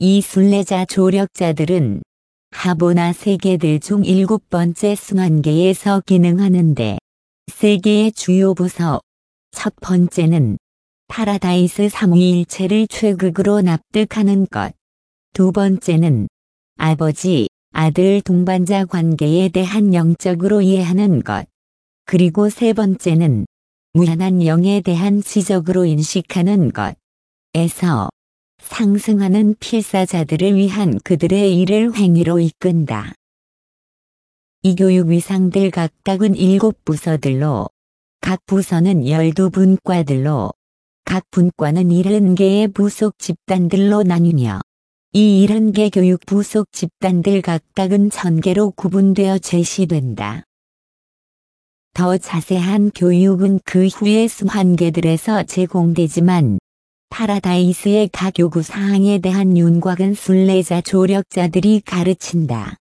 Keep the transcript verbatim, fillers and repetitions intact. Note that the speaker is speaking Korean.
이 순례자 조력자들은 하보나 세계들 중 일곱 번째 순환계에서 기능하는데 세 개의 주요 부서. 첫 번째는 파라다이스 삼위일체를 최극으로 납득하는 것. 두 번째는 아버지, 아들 동반자 관계에 대한 영적으로 이해하는 것. 그리고 세 번째는 무한한 영에 대한 지적으로 인식하는 것. 에서 상승하는 필사자들을 위한 그들의 일을 행위로 이끈다. 이 교육 위상들 각각은 일곱 부서들로, 각 부서는 열두 분과들로, 각 분과는 일흔 개의 부속 집단들로 나뉘며 이 일흔 개 교육 부속 집단들 각각은 천 개로 구분되어 제시된다. 더 자세한 교육은 그 후의 순환계들에서 제공되지만 파라다이스의 각 요구사항에 대한 윤곽은 순례자 조력자들이 가르친다.